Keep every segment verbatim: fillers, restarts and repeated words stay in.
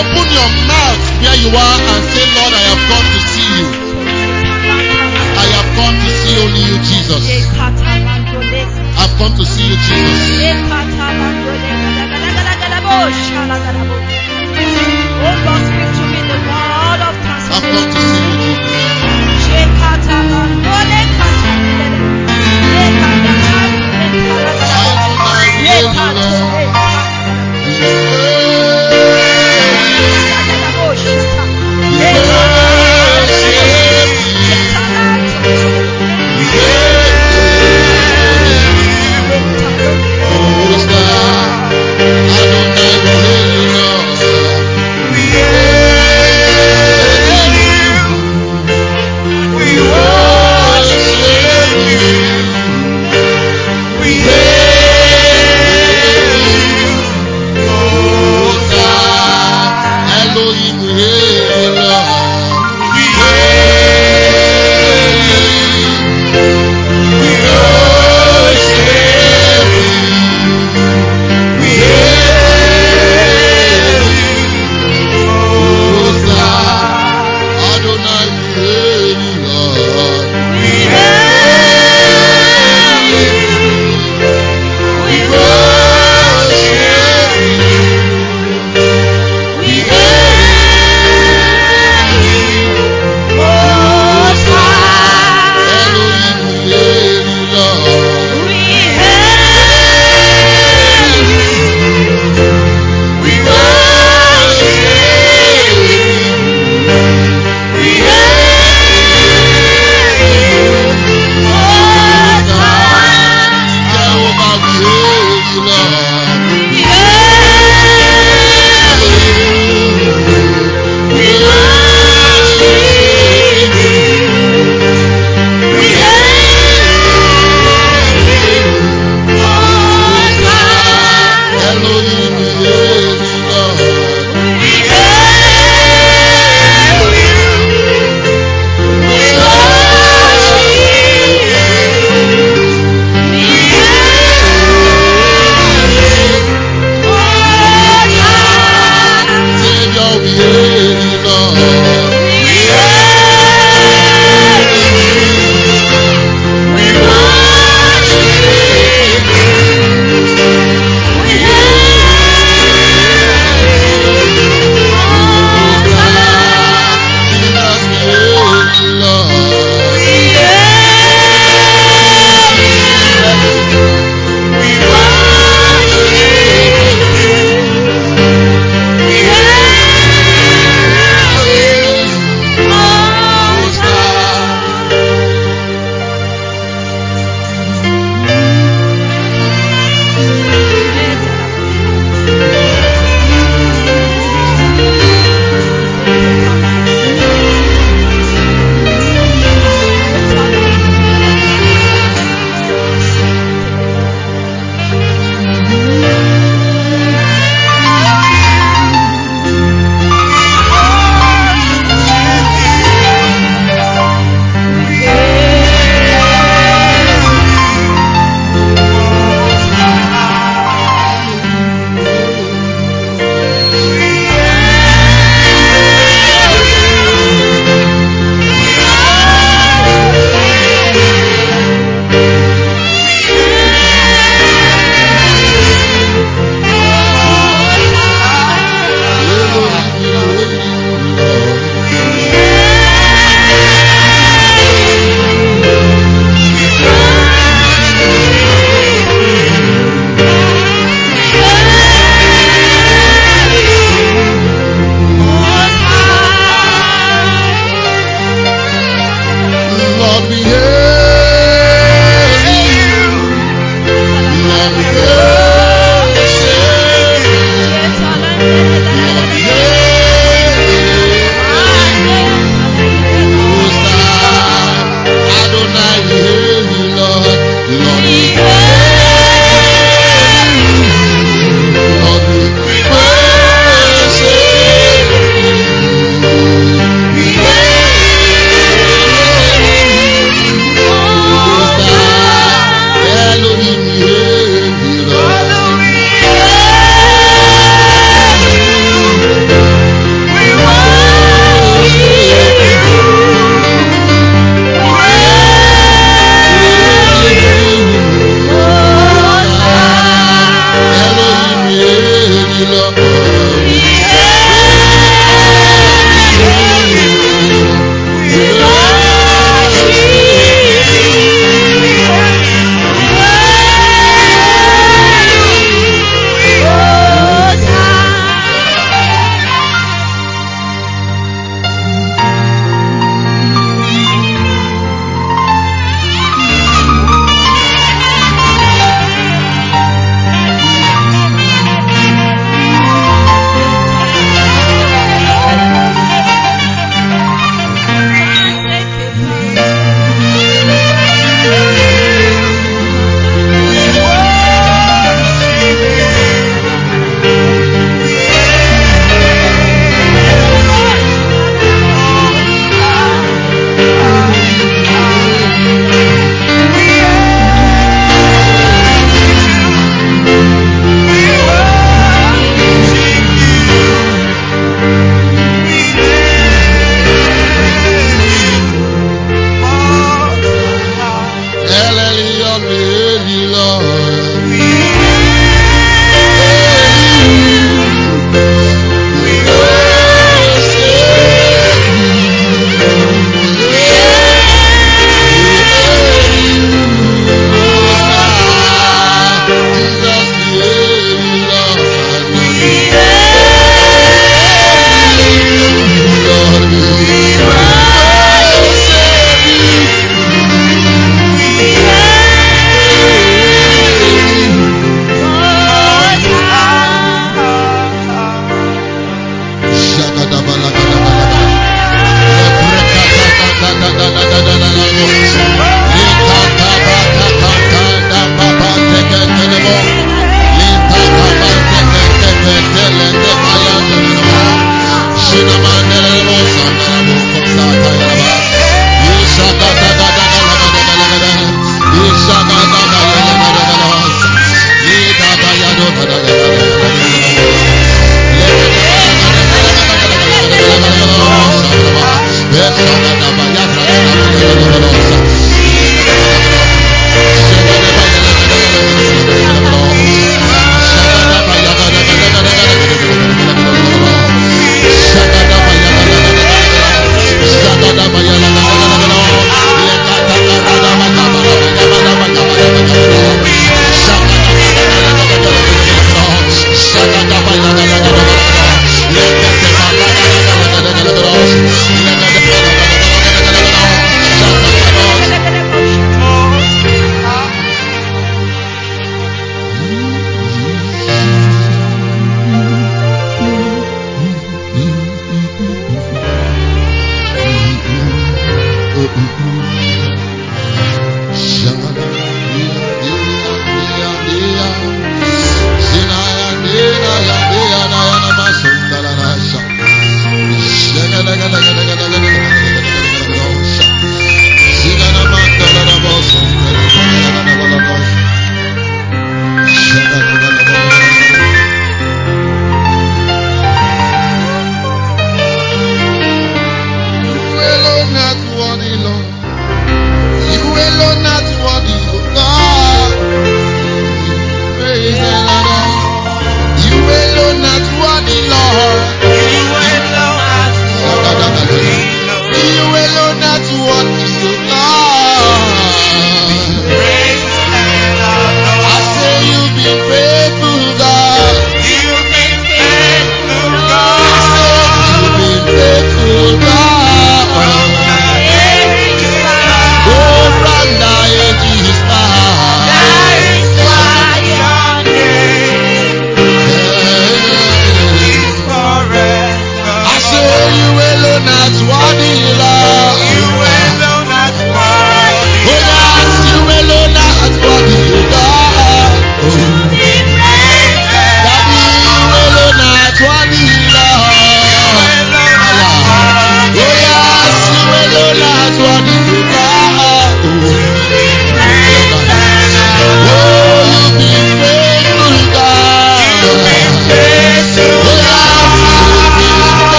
Open your mouth where you are and say, Lord, I have come to see you. I have come to see only you, Jesus. I've come to see you, Jesus. Oh Lord, speak to me the word of transformation. I've come to see you, Jesus.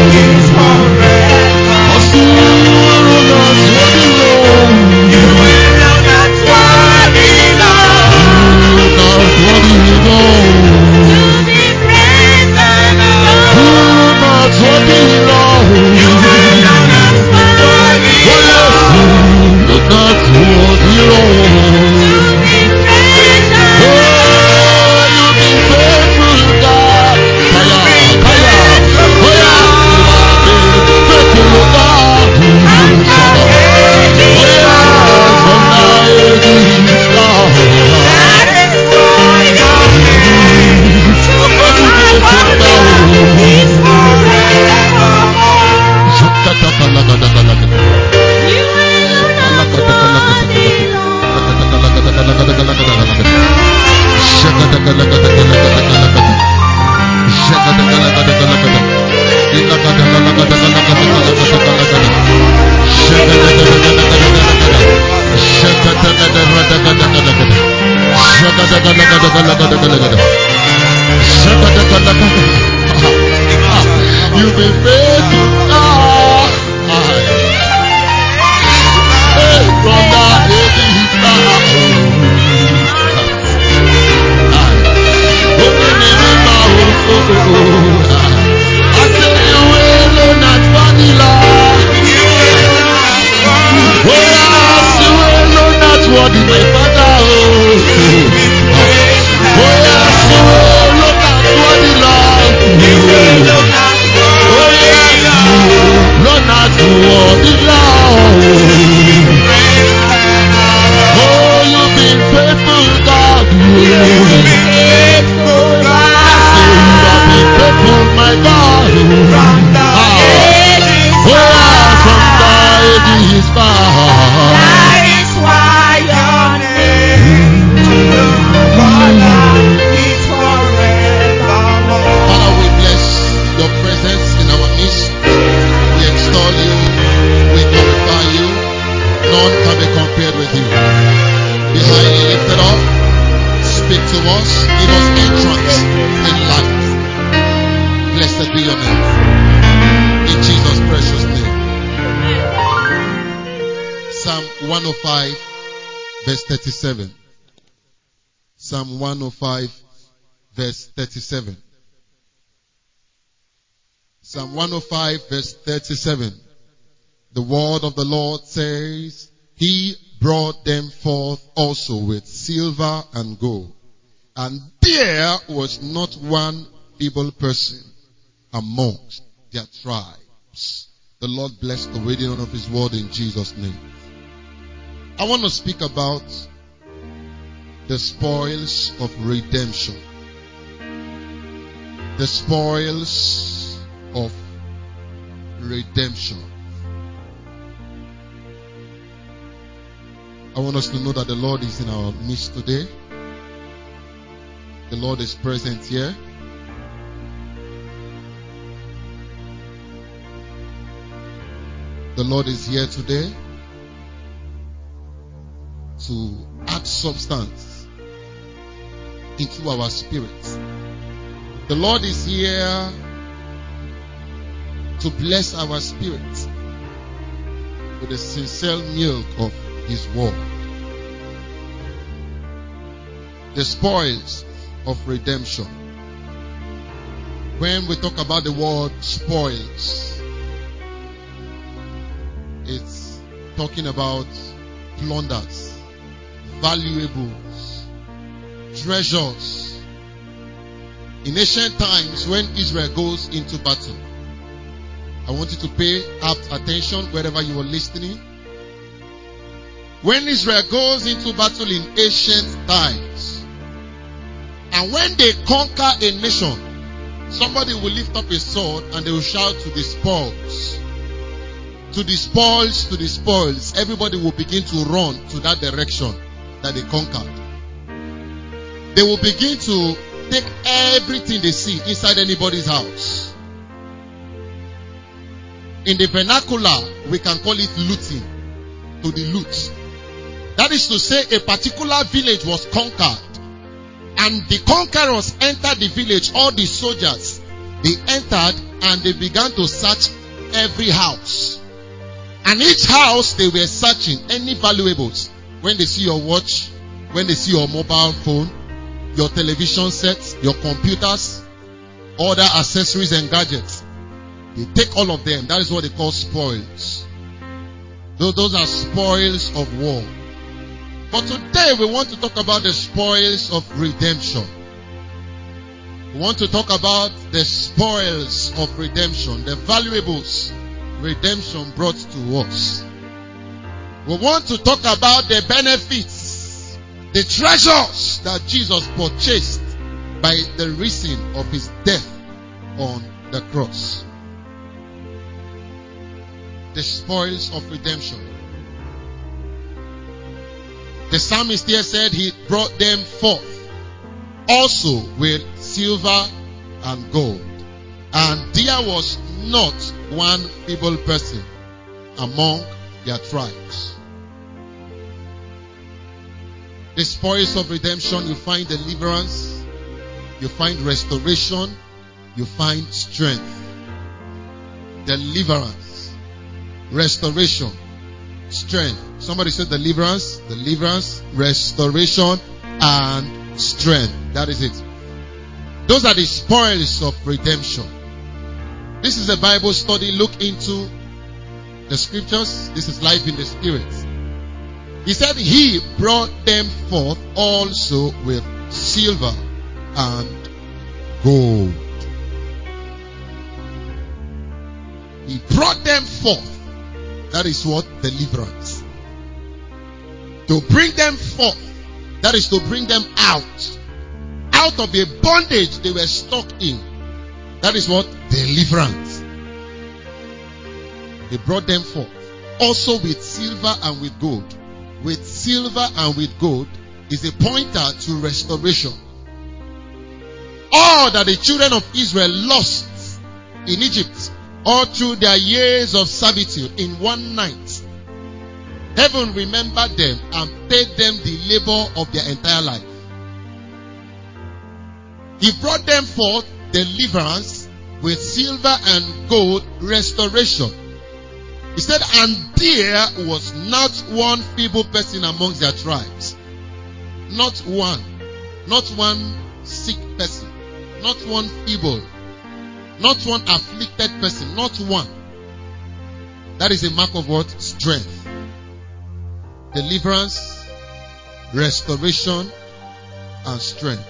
is forever. You alone are worthy, Lord. To be praised and adored. You alone are worthy, Lord. That's worthy, Lord. To be praised and adored. You've been faithful, God. Fire, fire, fire. You have been faithful, God. From the ages Fire from the ages, God. that is why your name to God is forevermore. You alone are worthy, You've been faithful, God. Hey, from the ages, God. Open the mouth, oh, oh, oh. I say you alone at vanilla. Whereas you alone at worthy, my father. Oh, whereas you alone at worthy, Lord. Whereas you alone at worthy, Lord. Oh, you've been faithful, God. You've been faithful, God. You have been faithful, my God. From the ages Whereas from the past. ages past. That is why your name to God is forevermore. Father, we bless your presence in our midst. We extol you. We glorify you. None can be compared with you. Be highly lifted up. Speak to us. Give us entrance in life. Blessed be your name. In Jesus' precious name. Psalm one oh five, verse thirty-seven. Psalm one oh five, verse thirty-seven. Psalm one oh five, verse thirty-seven. The word of the Lord says, He brought them forth also with silver and gold, and there was not one feeble person amongst their tribes. The Lord bless the reading of His word in Jesus' name. I want to speak about the spoils of redemption. The spoils of redemption. I want us to know that the Lord is in our midst today. The Lord is present here. The Lord is here today to add substance into our spirits. The Lord is here to bless our spirits with the sincere milk of His word. The spoils of redemption. When we talk about the word spoils, it's talking about plunders, valuables, treasures. In ancient times, when Israel goes into battle, I want you to pay apt attention wherever you are listening. When Israel goes into battle in ancient times, and when they conquer a nation, somebody will lift up a sword and they will shout to the spoils. To the spoils, to the spoils. Everybody will begin to run to that direction that they conquered. They will begin to take everything they see inside anybody's house. In the vernacular, we can call it looting. To the loot. That is to say, a particular village was conquered, and the conquerors entered the village. All the soldiers, they entered and they began to search every house. And each house they were searching any valuables. When they see your watch, when they see your mobile phone, your television sets, your computers, other accessories and gadgets, they take all of them. That is what they call spoils. Those are spoils of war. But today we want to talk about the spoils of redemption. We want to talk about the spoils of redemption, the valuables redemption brought to us. We want to talk about the benefits, the treasures that Jesus purchased by the reason of his death on the cross. The spoils of redemption. The psalmist here said he brought them forth also with silver and gold. And there was not one feeble person among their tribes. The spoils of redemption, you find deliverance, you find restoration, you find strength. Deliverance, restoration, strength. Somebody said deliverance, deliverance, restoration, and strength. That is it. Those are the spoils of redemption. This is a Bible study. Look into the scriptures. This is life in the spirit. He said he brought them forth also with silver and gold. He brought them forth. That is what? Deliverance. To bring them forth. That is to bring them out. Out of a bondage they were stuck in. That is what? Deliverance. He brought them forth. Also with silver and with gold. With silver and with gold is a pointer to restoration. All that the children of Israel lost in Egypt, all through their years of servitude, in one night, heaven remembered them and paid them the labor of their entire life. He brought them forth deliverance with silver and gold restoration. He said, and there was not one feeble person amongst their tribes. Not one. Not one sick person. Not one feeble. Not one afflicted person. Not one. That is a mark of what? Strength. Deliverance, restoration, and strength.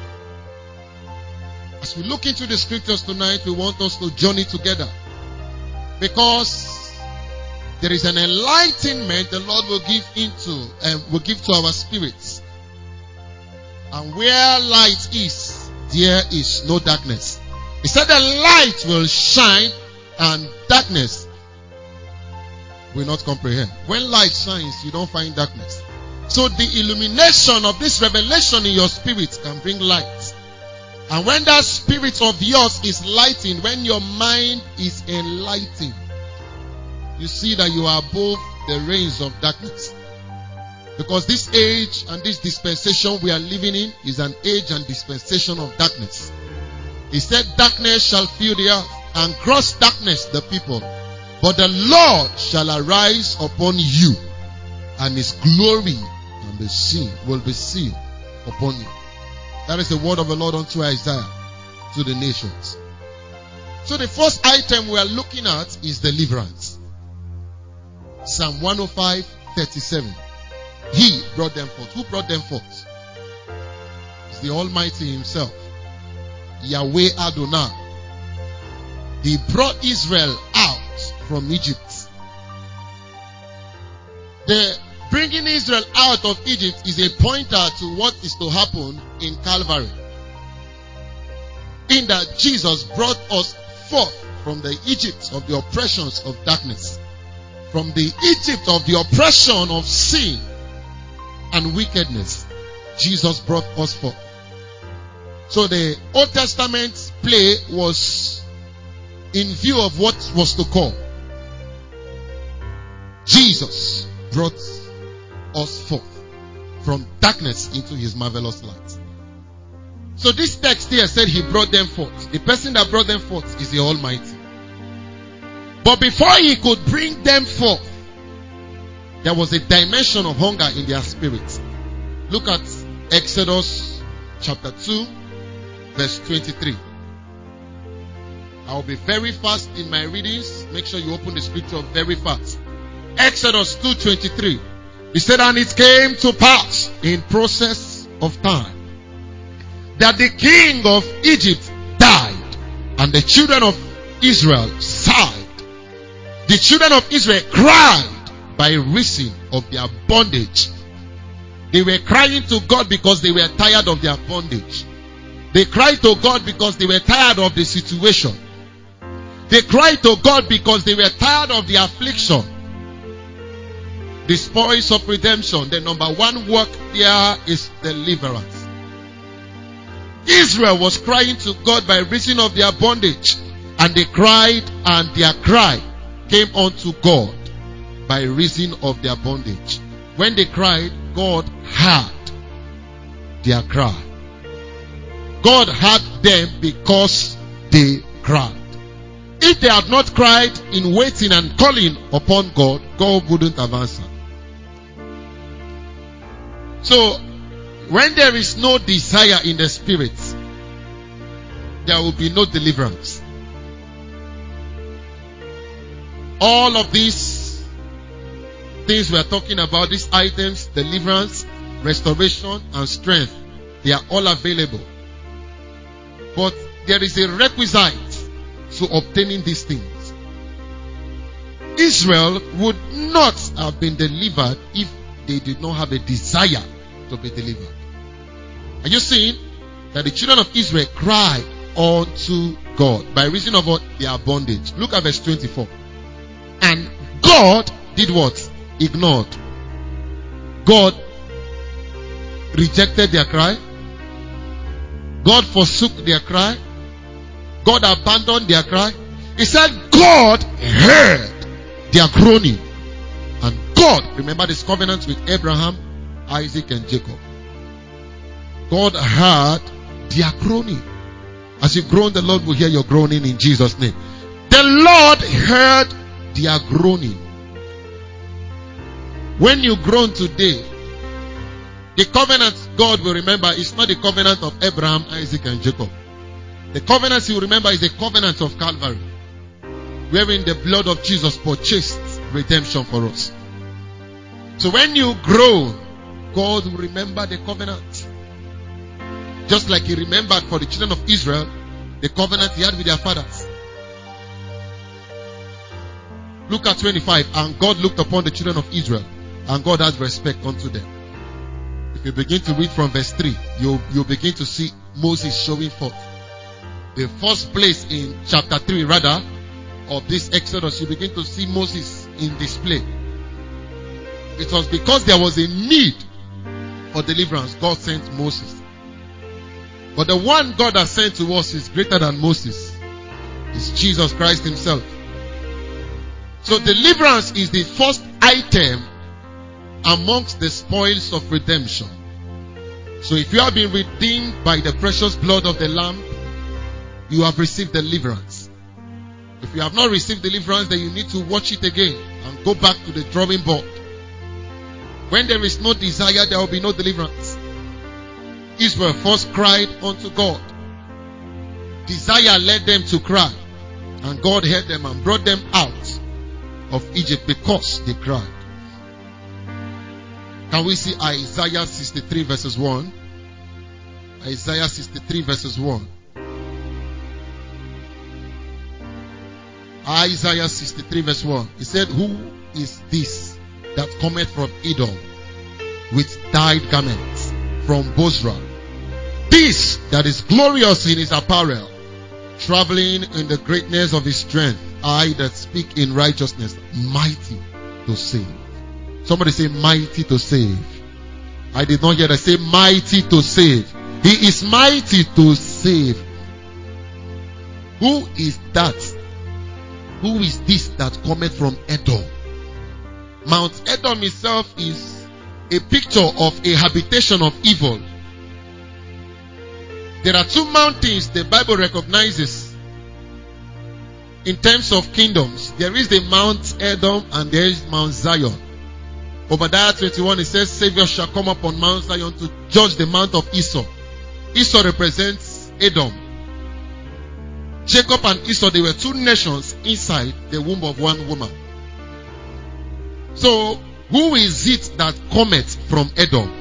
As we look into the scriptures tonight, we want us to journey together. Because there is an enlightenment the Lord will give into and will give to our spirits. And where light is, there is no darkness. He said the light will shine and darkness will not comprehend. When light shines, you don't find darkness. So the illumination of this revelation in your spirit can bring light. And when that spirit of yours is lightened, when your mind is enlightened, you see that you are above the reigns of darkness. Because this age and this dispensation we are living in is an age and dispensation of darkness. He said, darkness shall fill the earth, and gross darkness the people. But the Lord shall arise upon you, and his glory and the seen will be seen upon you. That is the word of the Lord unto Isaiah, to the nations. So the first item we are looking at is deliverance. Psalm one oh five, thirty-seven. He brought them forth. Who brought them forth? It's the Almighty himself. Yahweh Adonai. He brought Israel out from Egypt. The bringing Israel out of Egypt is a pointer to what is to happen in Calvary. In that Jesus brought us forth from the Egypt of the oppressions of darkness. From the Egypt of the oppression of sin and wickedness. Jesus brought us forth. So the Old Testament play was in view of what was to come. Jesus brought us forth from darkness into his marvelous light. So this text here said he brought them forth. The person that brought them forth is the Almighty. But before he could bring them forth, there was a dimension of hunger in their spirits. Look at Exodus chapter two, verse twenty-three. I'll be very fast in my readings. Make sure you open the scripture very fast. Exodus two twenty-three. He said, and it came to pass in process of time that the king of Egypt died, and the children of Israel sighed. The children of Israel cried by reason of their bondage. They were crying to God because they were tired of their bondage. They cried to God because they were tired of the situation. They cried to God because they were tired of the affliction. The spoils of redemption, the number one work there is deliverance. Israel was crying to God by reason of their bondage, and they cried, and their cry came unto God by reason of their bondage. When they cried, God heard their cry. God heard them because they cried. If they had not cried in waiting and calling upon God, God wouldn't have answered. So, when there is no desire in the spirit, there will be no deliverance. All of these things we are talking about, these items, deliverance, restoration, and strength, they are all available. But there is a requisite to obtaining these things. Israel would not have been delivered if they did not have a desire to be delivered. Are you seeing that the children of Israel cried unto God by reason of what? Their bondage. Look at verse twenty-four. And God did what? Ignored. God rejected their cry. God forsook their cry. God abandoned their cry. He said God heard their groaning. And God, remember this covenant with Abraham, Isaac, and Jacob. God heard their groaning. As you groan, the Lord will hear your groaning in Jesus' name. The Lord heard their groaning. When you groan today, the covenant God will remember is not the covenant of Abraham, Isaac, and Jacob. The covenant He will remember is the covenant of Calvary, wherein the blood of Jesus purchased redemption for us. So when you groan, God will remember the covenant. Just like He remembered for the children of Israel the covenant He had with their fathers. Look at twenty-five. And God looked upon the children of Israel, and God has respect unto them. If you begin to read from verse three, you'll, you'll begin to see Moses showing forth. The first place in chapter three, rather, of this Exodus, you begin to see Moses in display. It was because there was a need for deliverance, God sent Moses. But the one God has sent to us is greater than Moses. It's Jesus Christ Himself. So deliverance is the first item amongst the spoils of redemption. So if you have been redeemed by the precious blood of the Lamb, you have received deliverance. If you have not received deliverance, then you need to watch it again and go back to the drawing board. When there is no desire, there will be no deliverance. Israel first cried unto God. Desire led them to cry, and God heard them and brought them out of Egypt because they cried. Can we see Isaiah sixty-three verses one? Isaiah sixty-three verses one. Isaiah sixty-three verse one. He said, who is this that cometh from Edom with dyed garments from Bozrah? This that is glorious in his apparel, traveling in the greatness of his strength. I that speak in righteousness, mighty to save. Somebody say mighty to save. I did not hear that. Say mighty to save. He is mighty to save. Who is that? Who is this that cometh from Edom? Mount Edom itself is a picture of a habitation of evil. There are two mountains the Bible recognizes in terms of kingdoms. There is the Mount Edom and there is Mount Zion. Obadiah twenty-one, it says, Savior shall come up on Mount Zion to judge the mount of Esau. Esau represents Edom. Jacob and Esau, they were two nations inside the womb of one woman. So, who is it that cometh from Edom?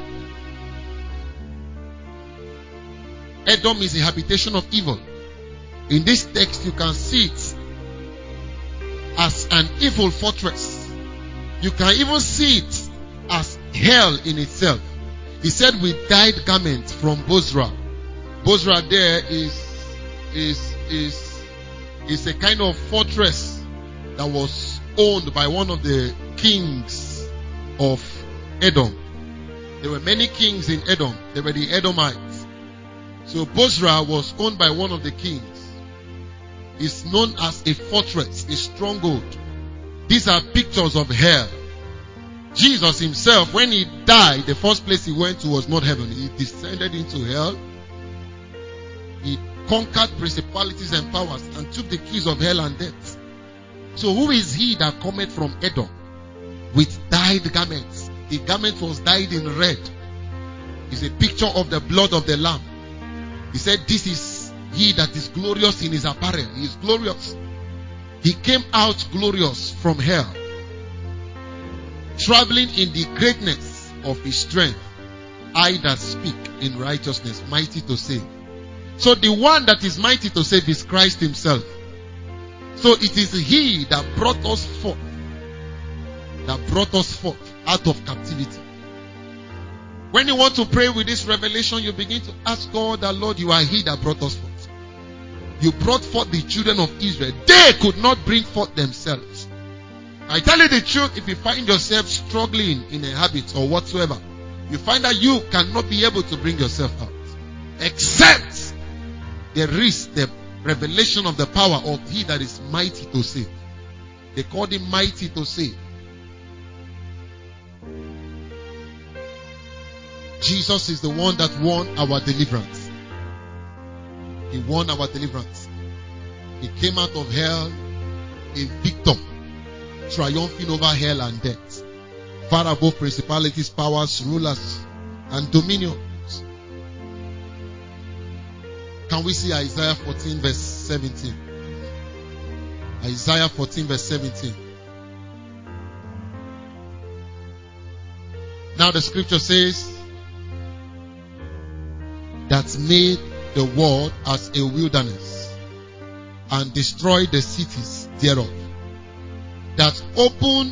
Edom is a habitation of evil. In this text, you can see it as an evil fortress. You can even see it as hell in itself. He said, with dyed garments from Bozrah. Bozrah there is, is, is, is a kind of fortress that was owned by one of the kings of Edom. There were many kings in Edom. They were the Edomites. So Bozrah was owned by one of the kings. It's known as a fortress, a stronghold. These are pictures of hell. Jesus himself, when he died, the first place he went to was not heaven. He descended into hell. He conquered principalities and powers and took the keys of hell and death. So who is he that cometh from Edom with dyed garments? The garment was dyed in red. It's a picture of the blood of the Lamb. He said, this is he that is glorious in his apparel. He is glorious. He came out glorious from hell, traveling in the greatness of his strength. I that speak in righteousness, mighty to save. So the one that is mighty to save is Christ himself. So it is he that brought us forth, that brought us forth out of captivity. When you want to pray with this revelation, you begin to ask God that, Lord, you are he that brought us forth. You brought forth the children of Israel. They could not bring forth themselves. I tell you the truth, if you find yourself struggling in a habit or whatsoever, you find that you cannot be able to bring yourself out. Except there is the revelation of the power of he that is mighty to save. They called him mighty to save. Jesus is the one that won our deliverance. He won our deliverance. He came out of hell a victor, triumphing over hell and death, far above principalities, powers, rulers, and dominions. Can we see Isaiah fourteen verse seventeen? Isaiah fourteen verse seventeen. Now the scripture says, that made the world as a wilderness and destroyed the cities thereof, that opened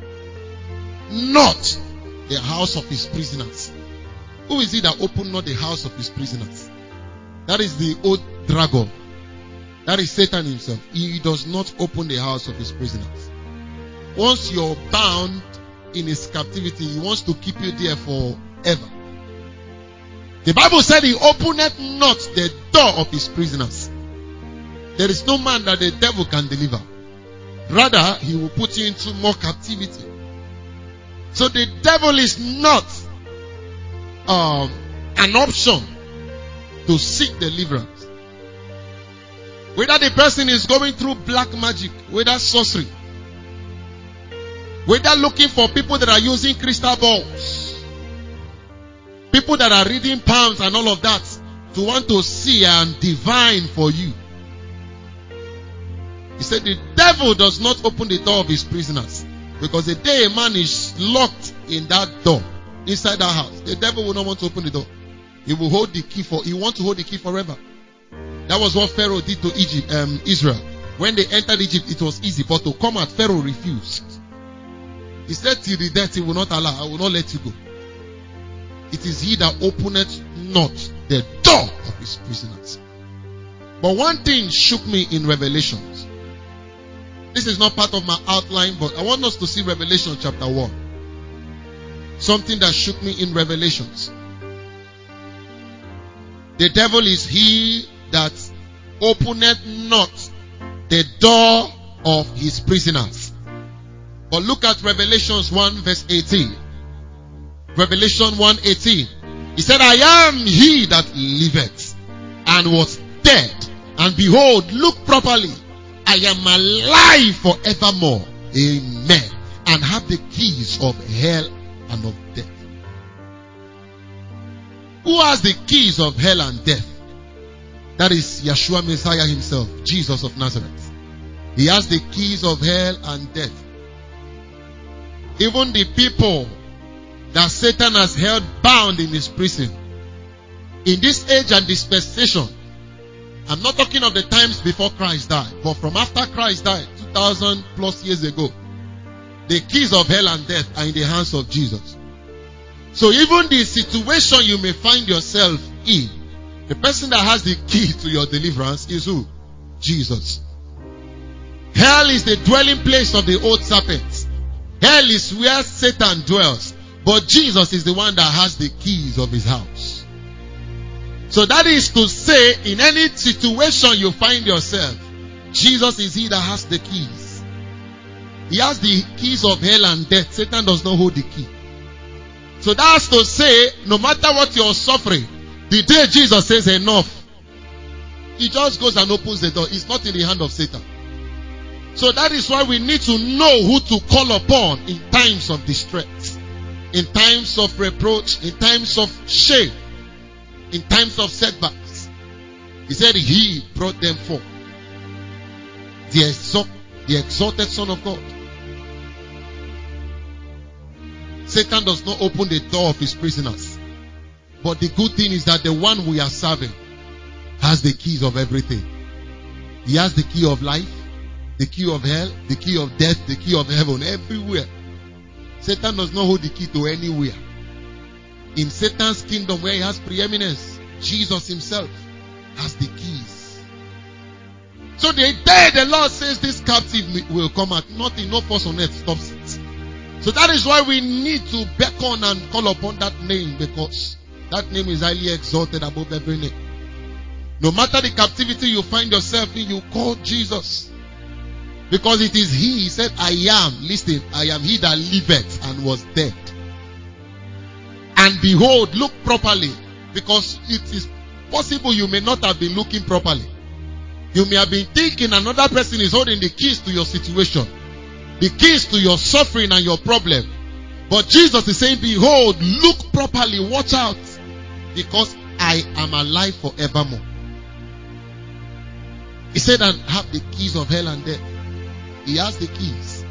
not the house of his prisoners. Who is it that opened not the house of his prisoners? That is the old dragon. That is Satan himself. He does not open the house of his prisoners. Once you're bound in his captivity, he wants to keep you there forever. The Bible said he openeth not the door of his prisoners. There is no man that the devil can deliver. Rather, he will put you into more captivity. So the devil is not um, an option to seek deliverance. Whether the person is going through black magic, whether sorcery, whether looking for people that are using crystal balls, people that are reading palms and all of that to want to see and divine for you. He said the devil does not open the door of his prisoners, because the day a man is locked in that door, inside that house, the devil will not want to open the door. He will hold the key for, he wants to hold the key forever. That was what Pharaoh did to Egypt, um, Israel. When they entered Egypt, it was easy, but to come out, Pharaoh refused. He said, till the death, he will not allow, I will not let you go. It is he that openeth not the door of his prisoners. But one thing shook me in Revelations. This is not part of my outline, but I want us to see Revelation chapter one. Something that shook me in Revelations. The devil is he that openeth not the door of his prisoners. But look at Revelations one verse eighteen. Revelation one eighteen. He said, I am he that liveth and was dead. And behold, look properly, I am alive forevermore. Amen. And have the keys of hell and of death. Who has the keys of hell and death? That is Yeshua Messiah himself, Jesus of Nazareth. He has the keys of hell and death. Even the people that Satan has held bound in his prison, in this age and dispensation, I'm not talking of the times before Christ died, but from after Christ died, two thousand plus years ago, the keys of hell and death are in the hands of Jesus. So even the situation you may find yourself in, the person that has the key to your deliverance is who? Jesus. Hell is the dwelling place of the old serpent. Hell is where Satan dwells. But Jesus is the one that has the keys of his house. So that is to say, in any situation you find yourself, Jesus is he that has the keys. He has the keys of hell and death. Satan does not hold the key. So that's to say, no matter what you're suffering, the day Jesus says enough, he just goes and opens the door. It's not in the hand of Satan. So that is why we need to know who to call upon in times of distress, in times of reproach, in times of shame, in times of setbacks. He said he brought them forth. The, exalt, the exalted Son of God. Satan does not open the door of his prisoners. But the good thing is that the one we are serving has the keys of everything. He has the key of life, the key of hell, the key of death, the key of heaven, everywhere. Satan does not hold the key to anywhere. In Satan's kingdom where he has preeminence, Jesus himself has the keys. So the day the Lord says this captive will come out, nothing, no force on earth stops it. So that is why we need to beckon and call upon that name, because that name is highly exalted above every name. No matter the captivity you find yourself in, you call Jesus. Because it is he, he said, I am, listen, I am he that liveth and was dead. And behold, look properly, because it is possible you may not have been looking properly. You may have been thinking another person is holding the keys to your situation, the keys to your suffering and your problem. But Jesus is saying, behold, look properly, watch out, because I am alive forevermore. He said, and have the keys of hell and death. He has the keys.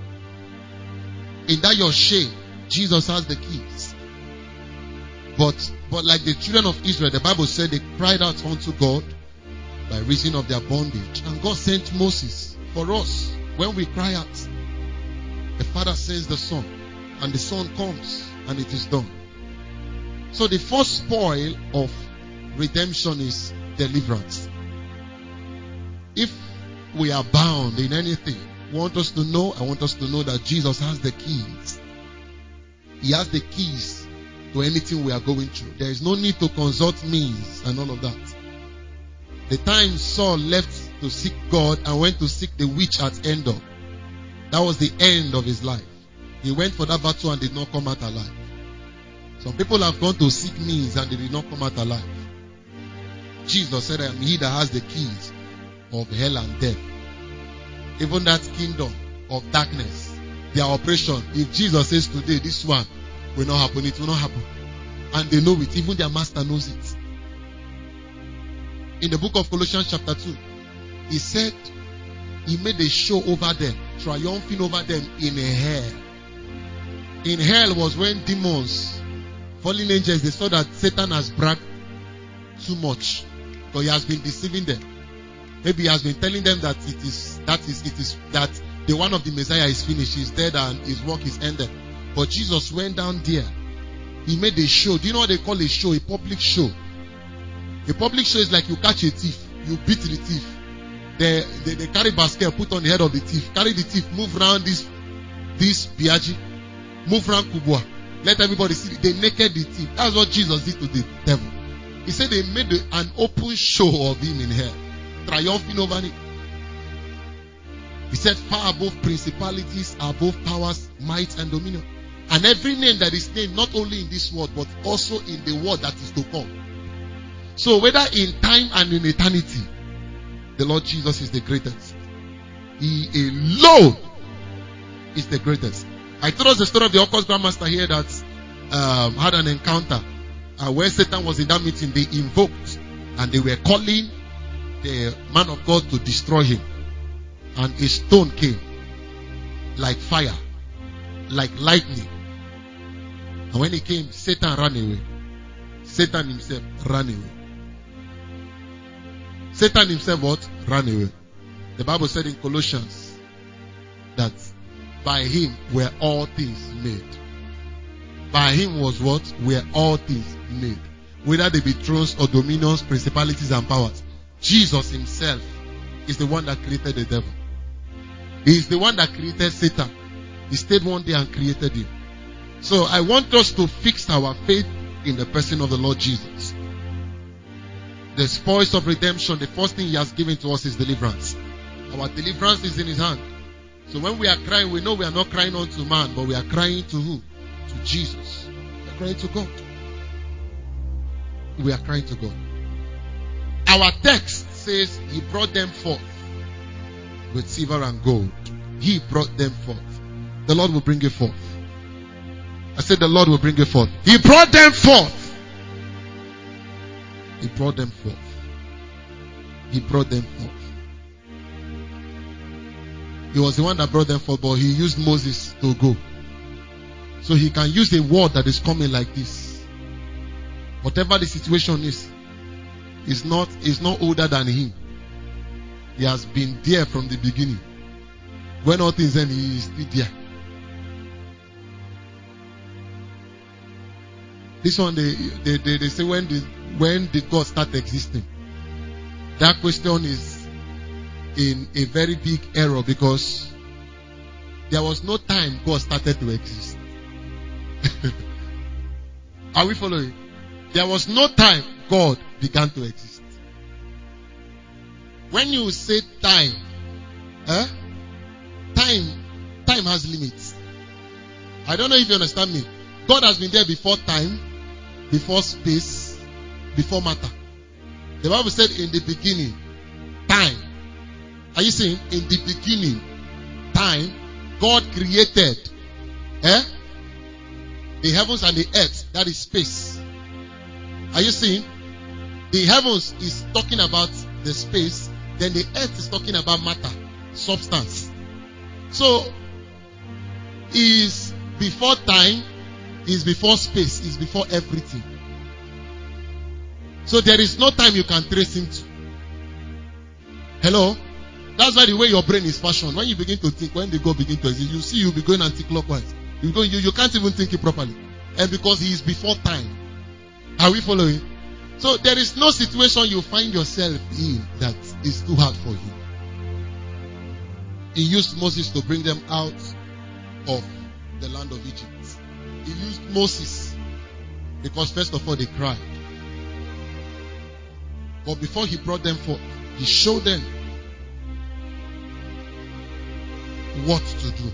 In that your shame, Jesus has the keys. But, but like the children of Israel, the Bible said they cried out unto God by reason of their bondage. And God sent Moses for us. When we cry out, the Father sends the Son. And the Son comes and it is done. So the first spoil of redemption is deliverance. If we are bound in anything, I want us to know, I want us to know that Jesus has the keys. He has the keys to anything we are going through. There is no need to consult means and all of that. The time Saul left to seek God and went to seek the witch at Endor, that was the end of his life. He went for that battle and did not come out alive. Some people have gone to seek means and they did not come out alive. Jesus said, I am he that has the keys of hell and death. Even that kingdom of darkness, their operation, if Jesus says today, this one will not happen, it will not happen. And they know it, even their master knows it. In the book of Colossians chapter two, he said, he made a show over them, triumphing over them in hell. In hell was when demons, fallen angels, they saw that Satan has bragged too much, but he has been deceiving them. Maybe he has been telling them that it is that is it is that the one of the Messiah is finished, he's dead and his work is ended. But Jesus went down there. He made a show. Do you know what they call a show? A public show. A public show is like you catch a thief, you beat the thief. They, they, they carry basket, put on the head of the thief, carry the thief, move around this this Biaji, move around Kubwa. Let everybody see. They naked the thief. That's what Jesus did to the devil. He said they made an open show of him in hell, triumphing over it. He said far above principalities, above powers, might and dominion. And every name that is named not only in this world but also in the world that is to come. So whether in time and in eternity, the Lord Jesus is the greatest. He alone is the greatest. I told us the story of the Occult Grandmaster here that um, had an encounter uh, where Satan was in that meeting. They invoked and they were calling the man of God to destroy him. And a stone came like fire, like lightning. And when it came, Satan ran away. Satan himself ran away. Satan himself what? Ran away. The Bible said in Colossians that by him were all things made. By him was what? Were all things made. Whether they be thrones or dominions, principalities and powers. Jesus himself is the one that created the devil. He is the one that created Satan. He stayed one day and created him. So I want us to fix our faith in the person of the Lord Jesus. The spoils of redemption, the first thing he has given to us is deliverance. Our deliverance is in his hand. So when we are crying, we know we are not crying unto man, but we are crying to who? To Jesus. We are crying to God. We are crying to God. Our text says he brought them forth with silver and gold. He brought them forth. The Lord will bring you forth. I said the Lord will bring you forth. He brought them forth. He brought them forth. He brought them forth. He was the one that brought them forth, but he used Moses to go. So he can use a word that is coming like this. Whatever the situation is, is not, is not older than him. He has been there from the beginning. When all things end, he is still there. This one, they, they, they, they say, when did, when did God start existing? That question is in a very big error, because there was no time God started to exist. Are we following? There was no time God began to exist. When you say time, eh? time, time has limits. I don't know if you understand me. God has been there before time, before space, before matter. The Bible said in the beginning, time. Are you saying in the beginning, time, God created eh, the heavens and the earth, that is space. Are you seeing? The heavens is talking about the space, then the earth is talking about matter, substance. So, is before time, is before space, is before everything. So there is no time you can trace him to. Hello? That's why the way your brain is fashioned. When you begin to think, when the God begin to exist, you see you be going anti-clockwise. You, go, you, you can't even think it properly. And because he is before time. Are we following? So there is no situation you find yourself in that is too hard for you. He used Moses to bring them out of the land of Egypt. He used Moses because first of all they cried. But before he brought them forth, he showed them what to do.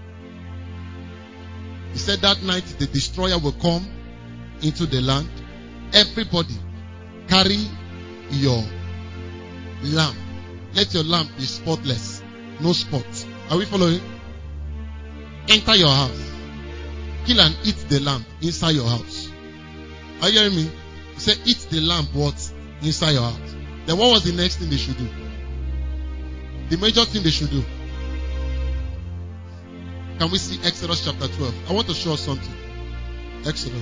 He said that night the destroyer will come into the land. Everybody carry your lamp. Let your lamp be spotless. No spots. Are we following? Enter your house. Kill and eat the lamb inside your house. Are you hearing me? He said eat the lamb what? Inside your house. Then what was the next thing they should do? The major thing they should do. Can we see Exodus chapter twelve? I want to show us something. Exodus.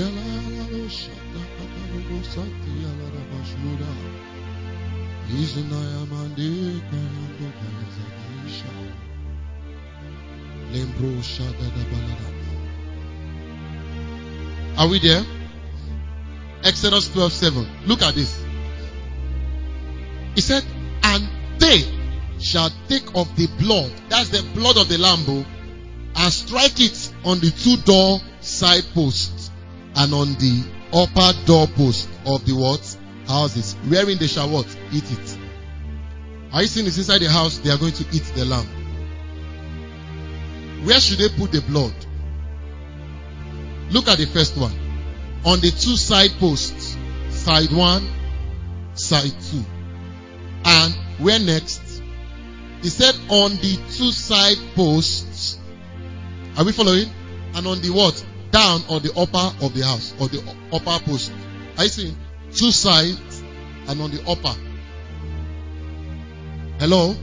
Are we there? Exodus twelve seven. Look at this. He said, and they shall take of the blood, that's the blood of the lamb, and strike it on the two door side posts and on the upper door post of the what? Houses. Wherein they shall what? Eat it. Are you seeing this? Inside the house, they are going to eat the lamb. Where should they put the blood? Look at the first one. On the two side posts. Side one side too. And where next? He said on the two side posts. Are we following? And on the what? Down or the upper of the house, or the upper post. Are you seeing? Two sides and on the upper. Hello?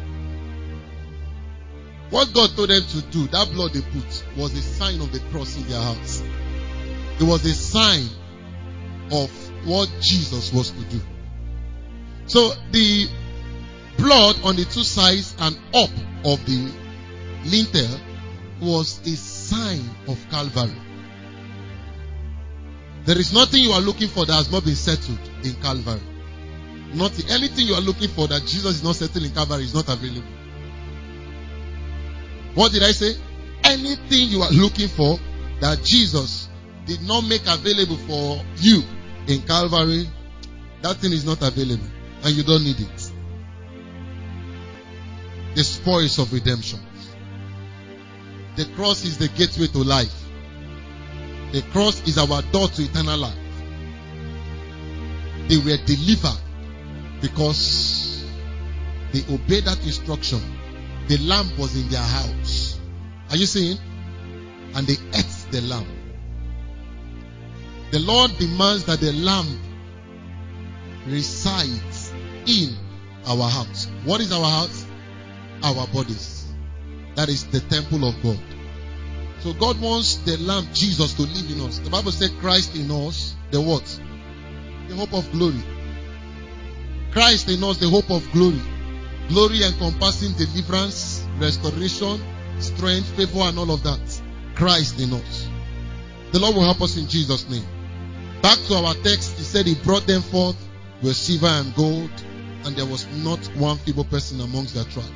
What God told them to do, that blood they put, was a sign of the cross in their house. It was a sign of what Jesus was to do. So the blood on the two sides and up of the lintel was a sign of Calvary. There is nothing you are looking for that has not been settled in Calvary. Nothing. Anything you are looking for that Jesus is not settled in Calvary is not available. What did I say? Anything you are looking for that Jesus did not make available for you in Calvary, that thing is not available. And you don't need it. The spoils of redemption. The cross is the gateway to life. The cross is our door to eternal life. They were delivered because they obeyed that instruction. The lamb was in their house. Are you seeing? And they ate the lamb. The Lord demands that the lamb resides in our house. What is our house? Our bodies. That is the temple of God. So God wants the lamb Jesus to live in us. The Bible said Christ in us, the what? The hope of glory. Christ in us, the hope of glory. Glory encompassing deliverance, restoration, strength, favor, and all of that. Christ in us. The Lord will help us in Jesus' name. Back to our text, he said he brought them forth with silver and gold, and there was not one feeble person amongst their tribe.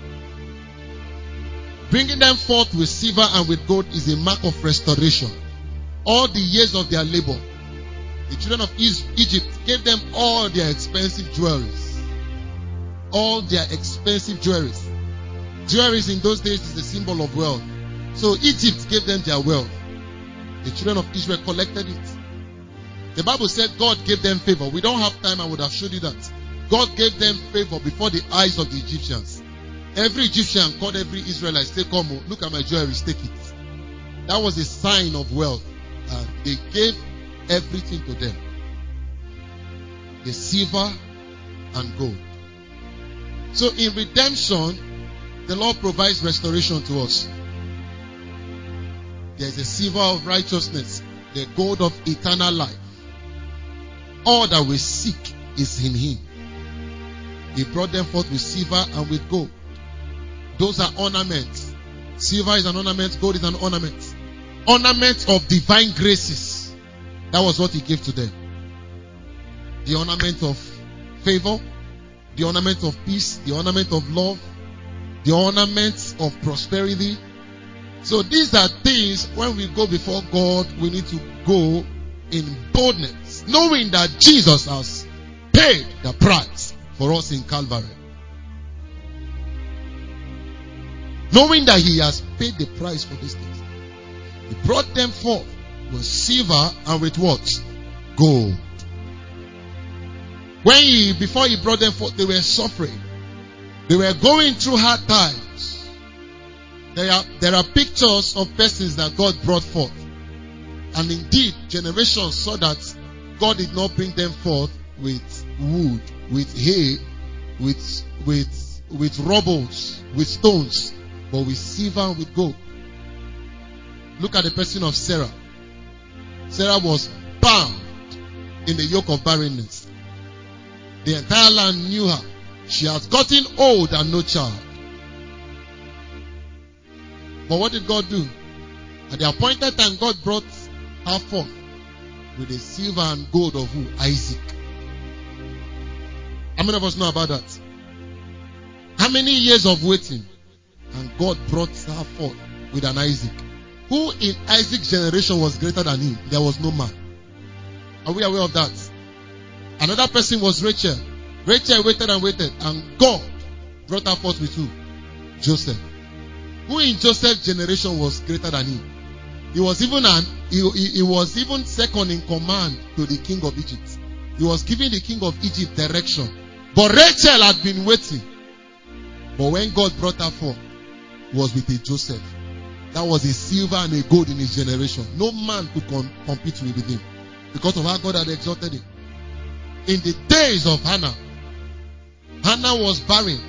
Bringing them forth with silver and with gold is a mark of restoration. All the years of their labor, the children of Egypt gave them all their expensive jewelries. All their expensive jewelries. Jewelries in those days is a symbol of wealth. So Egypt gave them their wealth. The children of Israel collected it. The Bible said God gave them favor. We don't have time, I would have showed you that. God gave them favor before the eyes of the Egyptians. Every Egyptian called every Israelite, say, come, look at my jewelry, take it. That was a sign of wealth. Uh, they gave everything to them. The silver and gold. So in redemption, the Lord provides restoration to us. There is a silver of righteousness, the gold of eternal life. All that we seek is in Him. He brought them forth with silver and with gold. Those are ornaments. Silver is an ornament, gold is an ornament. Ornaments of divine graces. That was what He gave to them. The ornament of favor, the ornament of peace, the ornament of love, the ornaments of prosperity. So these are things, when we go before God, we need to go in boldness, knowing that Jesus has paid the price for us in Calvary. Knowing that He has paid the price for these things. He brought them forth with silver and with what? Gold. When he, before He brought them forth, they were suffering. They were going through hard times. There are, there are pictures of persons that God brought forth. And indeed, generations saw that God did not bring them forth with wood, with hay, with, with, with rubbles, with stones, but with silver and with gold. Look at the person of Sarah. Sarah was bound in the yoke of barrenness. The entire land knew her. She has gotten old and no child. But what did God do? At the appointed time, God brought her forth with the silver and gold of who? Isaac. How many of us know about that? How many years of waiting? And God brought her forth with an Isaac. Who in Isaac's generation was greater than him? There was no man. Are we aware of that? Another person was Rachel. Rachel waited and waited, and God brought her forth with who? Joseph. Who in Joseph's generation was greater than him? He was even an he, he, he was even second in command to the king of Egypt. He was giving the king of Egypt direction. But Rachel had been waiting. But when God brought her forth, it was with a Joseph. That was a silver and a gold in his generation. No man could com- compete with him because of how God had exalted him. In the days of Hannah, Hannah was barren.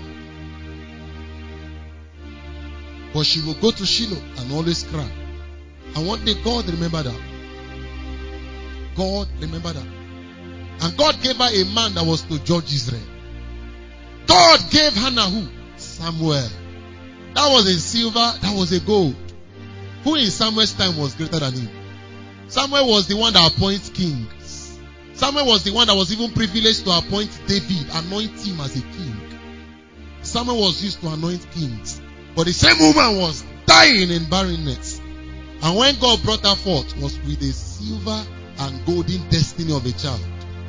But she would go to Shiloh and always cry. And one day God remembered her. God remembered her. And God gave her a man that was to judge Israel. God gave Hannah who? Samuel. That was a silver, that was a gold. Who in Samuel's time was greater than him? Samuel was the one that appoints kings. Samuel was the one that was even privileged to appoint David, anoint him as a king. Samuel was used to anoint kings. But the same woman was dying in barrenness. And when God brought her forth, was with a silver and golden destiny of a child.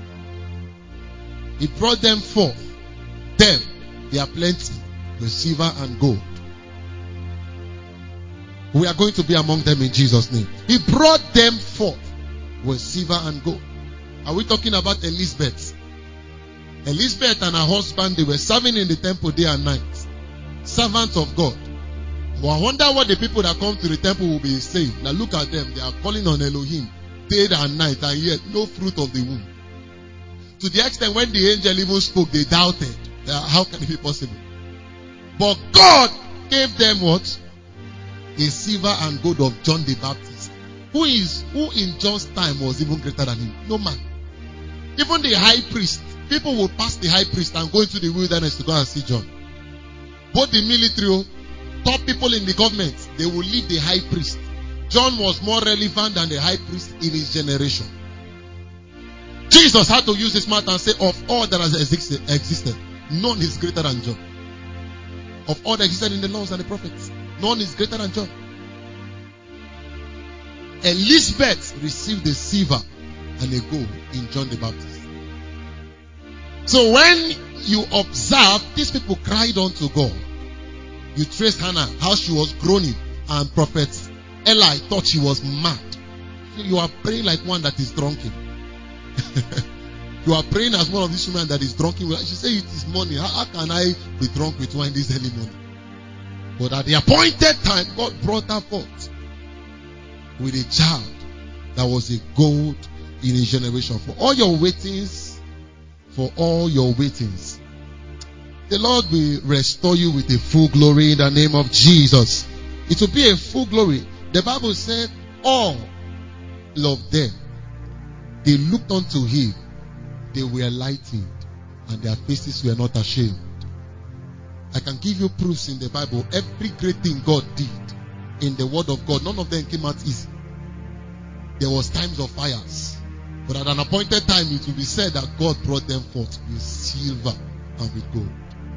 He brought them forth. Them, they are plenty, with silver and gold. We are going to be among them in Jesus' name. He brought them forth with silver and gold. Are we talking about Elizabeth? Elizabeth and her husband, they were serving in the temple day and night. Servants of God. But I wonder what the people that come to the temple will be saying. Now look at them. They are calling on Elohim day and night, and yet no fruit of the womb. To the extent when the angel even spoke, they doubted. Uh, how can it be possible? But God gave them what? A silver and gold of John the Baptist. Who is, who in John's time was even greater than him? No man. Even the high priest. People would pass the high priest and go into the wilderness to go and see John. Both the military, top people in the government, they will leave the high priest. John was more relevant than the high priest in his generation. Jesus had to use his mouth and say, of all that has existed, existed, none is greater than John. Of all that existed in the laws and the prophets, none is greater than John. Elizabeth received the silver and a gold in John the Baptist. So when you observe, these people cried unto God. You trace Hannah, how she was groaning, and prophet Eli thought she was mad. You are praying like one that is drunken. You are praying as one of these women that is drunken. She said it is morning. How, how can I be drunk with wine this early morning? But at the appointed time, God brought her forth with a child that was a gold in his generation. For all your waitings, for all your waitings, the Lord will restore you with a full glory in the name of Jesus. It will be a full glory. The Bible said all of them, they looked unto him, they were lightened, and their faces were not ashamed. I can give you proofs in the Bible. Every great thing God did in the word of God, none of them came out easy. There was times of fires. But at an appointed time, it will be said that God brought them forth with silver and with gold.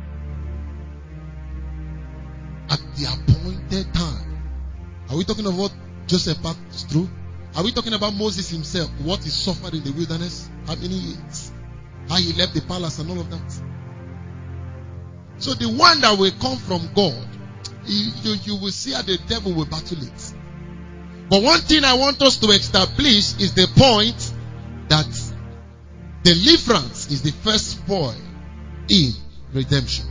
At the appointed time. Are we talking about what Joseph passed through? Are we talking about Moses himself? What he suffered in the wilderness? How many years? How he left the palace and all of that? So the one that will come from God, you, you, you will see how the devil will battle it. But one thing I want us to establish is the point that deliverance is the first spoil in redemption.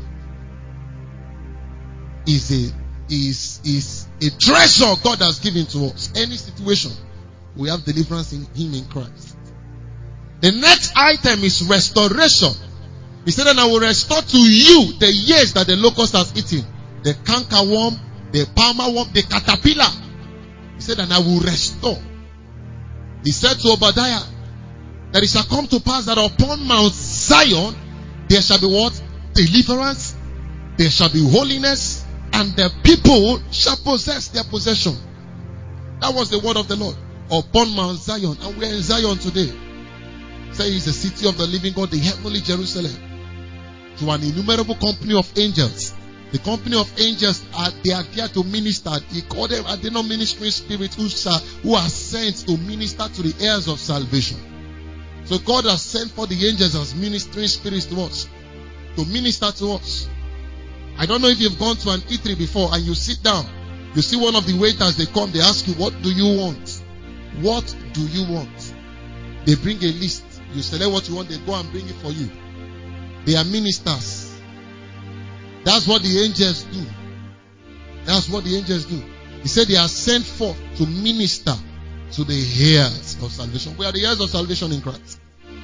Is a is is a treasure God has given to us. Any situation, we have deliverance in Him in Christ. The next item is restoration. He said, and I will restore to you the years that the locust has eaten, the cankerworm, the palmer worm, the caterpillar. He said, and I will restore. He said to Obadiah that it shall come to pass that upon Mount Zion there shall be what? Deliverance, there shall be holiness, and the people shall possess their possession. That was the word of the Lord. Upon Mount Zion. And we are in Zion today. Say it's the city of the living God, the heavenly Jerusalem. To an innumerable company of angels. The company of angels are they are there to minister. He called them, are they not ministering spirits who are, who are sent to minister to the heirs of salvation? So God has sent for the angels as ministering spirits to us, to minister to us. I don't know if you've gone to an eatery before and you sit down. You see one of the waiters, they come, they ask you, what do you want? What do you want? They bring a list You select what you want, they go and bring it for you. They are ministers. That's what the angels do. That's what the angels do. He said they are sent forth to minister to the heirs of salvation. We are the heirs of salvation in Christ.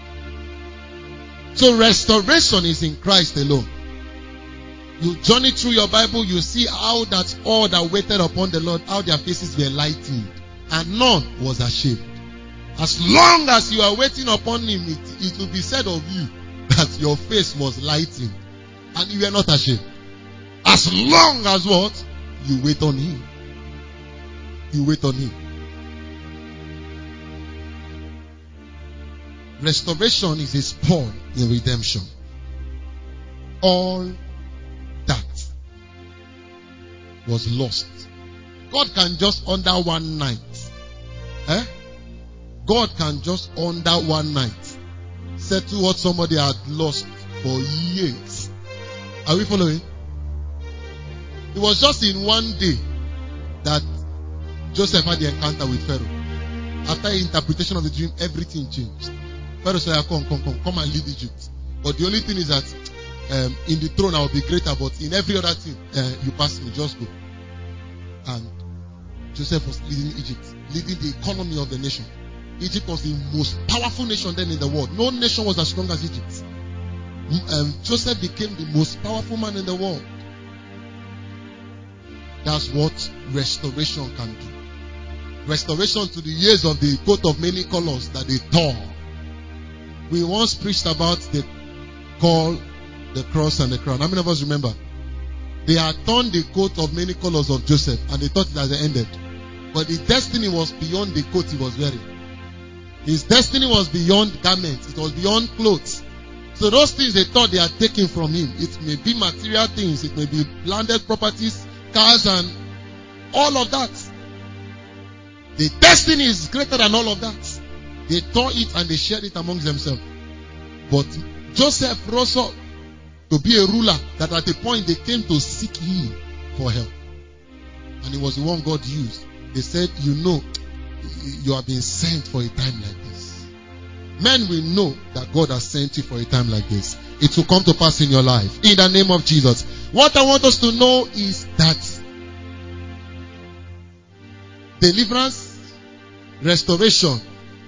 So restoration is in Christ alone. You journey through your Bible, you see how that all that waited upon the Lord, how their faces were lightened, and none was ashamed. As long as you are waiting upon him, it, it will be said of you that your face was lightened and you were not ashamed. As long as what? You wait on him. You wait on him. Restoration is a spoil in redemption. All that was lost. God can just under one night. Eh? God can just under one night settle what somebody had lost for years. Are we following? It was just in one day that Joseph had the encounter with Pharaoh. After interpretation of the dream, everything changed. Pharaoh said, come, come, come, come and lead Egypt. But the only thing is that um, in the throne I will be greater, but in every other thing, uh, you pass me, just go. And Joseph was leading Egypt, leading the economy of the nation. Egypt was the most powerful nation then in the world. No nation was as strong as Egypt. Um, Joseph became the most powerful man in the world. That's what restoration can do. Restoration to the years of the coat of many colors that they tore. We once preached about the call, the cross, and the crown. How many of us remember? They had torn the coat of many colors of Joseph and they thought it had ended. But his destiny was beyond the coat he was wearing. His destiny was beyond garments. It was beyond clothes. So those things they thought they had taken from him, it may be material things, it may be landed properties, cars, and all of that. The destiny is greater than all of that. They tore it and they shared it amongst themselves. But Joseph rose up to be a ruler that at a point they came to seek him for help. And it was the one God used. They said, you know, you have been sent for a time like this. Men will know that God has sent you for a time like this. It will come to pass in your life. In the name of Jesus. What I want us to know is that deliverance, restoration,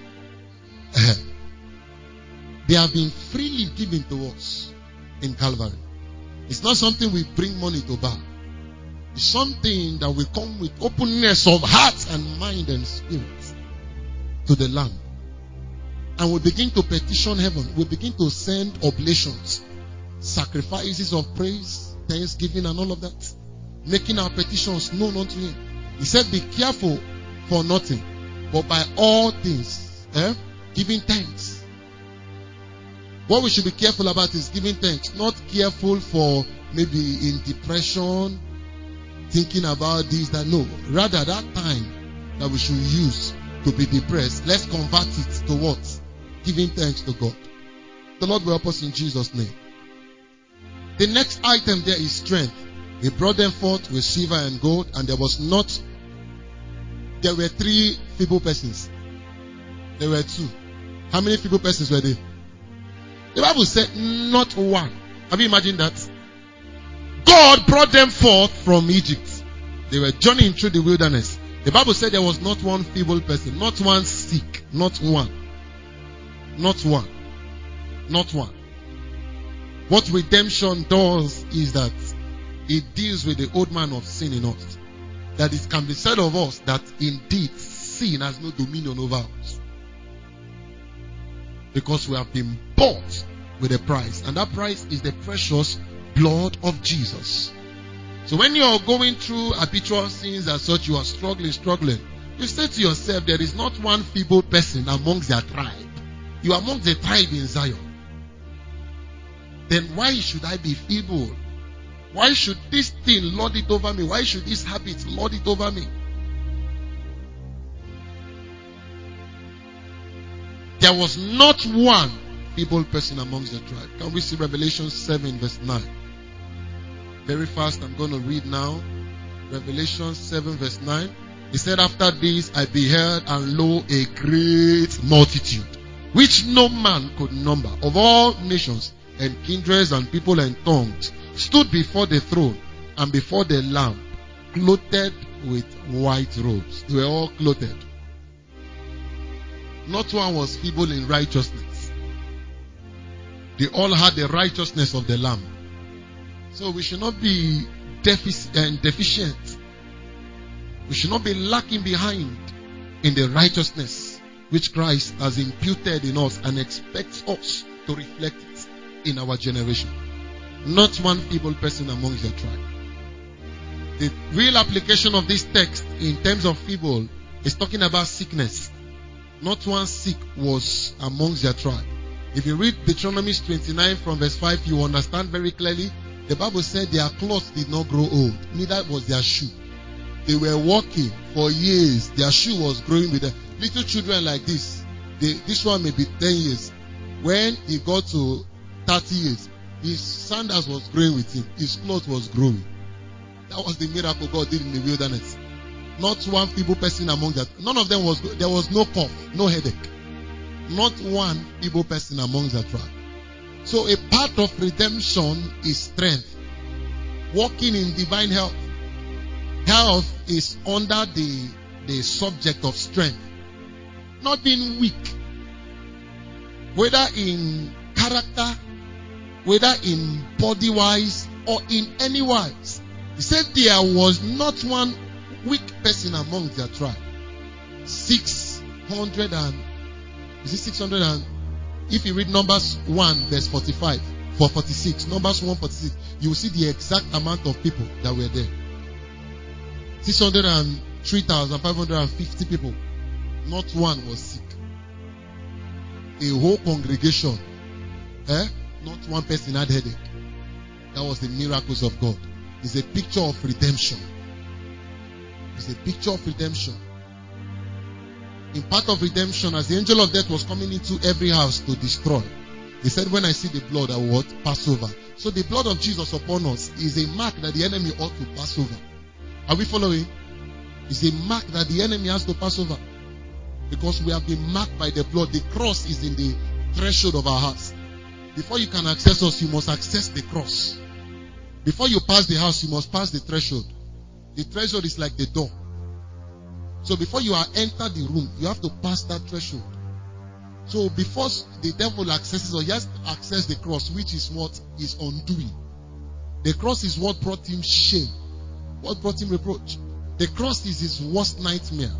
they have been freely given to us in Calvary. It's not something we bring money to buy. It's something that will come with openness of heart and mind and spirit to the Lamb. And we begin to petition heaven. We begin to send oblations, sacrifices of praise, thanksgiving, and all of that. Making our petitions known unto him. He said, be careful for nothing, but by all things, eh, giving thanks. What we should be careful about is giving thanks. Not careful for maybe in depression, thinking about this, that. No. Rather, that time that we should use to be depressed, let's convert it to what? Giving thanks to God. The Lord will help us in Jesus' name. The next item there is strength. He brought them forth with silver and gold, and there was not, there were three feeble persons. There were two. How many feeble persons were there? The Bible said not one. Have you imagined that? God brought them forth from Egypt. They were journeying through the wilderness. The Bible said there was not one feeble person, not one sick, not one. Not one. Not one. What redemption does is that it deals with the old man of sin in us. That it can be said of us that indeed sin has no dominion over us. Because we have been bought with a price. And that price is the precious blood of Jesus. So when you are going through habitual sins as such, you are struggling, struggling. You say to yourself, there is not one feeble person amongst their tribe. You are amongst the tribe in Zion. Then why should I be feeble? Why should this thing lord it over me? Why should this habit lord it over me? There was not one feeble person amongst the tribe. Can we see Revelation seven verse nine? Very fast, I'm going to read now. Revelation seven verse nine. He said, after this I beheld, and lo, a great multitude which no man could number, of all nations and kindreds and people and tongues, stood before the throne and before the Lamb, clothed with white robes. They were all clothed. Not one was feeble in righteousness. They all had the righteousness of the Lamb. So we should not be defic- uh, deficient. We should not be lacking behind in the righteousness which Christ has imputed in us and expects us to reflect it in our generation. Not one feeble person amongst your tribe. The real application of this text in terms of feeble is talking about sickness. Not one sick was amongst their tribe. If you read Deuteronomy twenty-nine from verse five, you understand very clearly. The Bible said their clothes did not grow old, neither was their shoe. They were walking for years. Their shoe was growing with them. Little children like this, they, this one may be ten years. When he got to thirty years, his sandals was growing with him. His clothes was growing. That was the miracle God did in the wilderness. Not one feeble person among that. None of them was, there was no cough, no headache. Not one feeble person among that tribe. So a part of redemption is strength. Walking in divine health. Health is under the, the subject of strength. Not being weak. Whether in character, whether in body wise, or in any wise. He said there was not one weak person among their tribe. Six hundred and is it six hundred and if you read Numbers one verse forty-five for forty-six, Numbers one forty-six, you will see the exact amount of people that were there. Six hundred and three thousand five hundred and fifty people. Not one was sick. A whole congregation. Eh? Not one person had headache. That was the miracles of God. It's a picture of redemption. It's a picture of redemption. In part of redemption, as the angel of death was coming into every house to destroy, he said, when I see the blood, I will pass over. So the blood of Jesus upon us is a mark that the enemy ought to pass over. Are we following? It's a mark that the enemy has to pass over. Because we have been marked by the blood. The cross is in the threshold of our hearts. Before you can access us, you must access the cross. Before you pass the house, you must pass the threshold. The threshold is like the door. So before you are enter the room, you have to pass that threshold. So before the devil accesses or he has to access the cross, which is what is undoing. The cross is what brought him shame. What brought him reproach. The cross is his worst nightmare.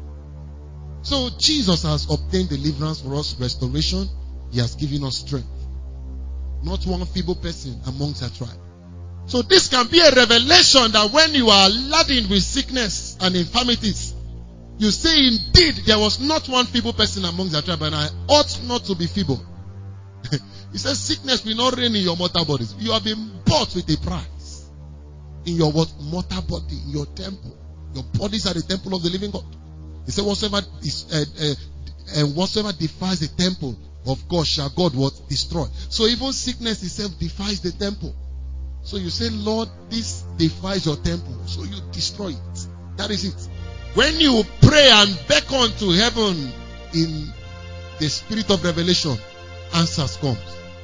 So Jesus has obtained deliverance for us, restoration. He has given us strength. Not one feeble person amongst our tribe. So this can be a revelation that when you are laden with sickness and infirmities, you say, indeed, there was not one feeble person amongst the tribe, and I ought not to be feeble. He says, sickness will not reign in your mortal bodies. You have been bought with a price. In your what? Mortal body, in your temple. Your bodies are the temple of the living God. He said, whatsoever is, uh, uh, and whatsoever defies the temple of God shall God what? Destroy. So even sickness itself defies the temple. So you say, Lord, this defies your temple. So you destroy it. That is it. When you pray and beckon to heaven in the spirit of revelation, answers comes.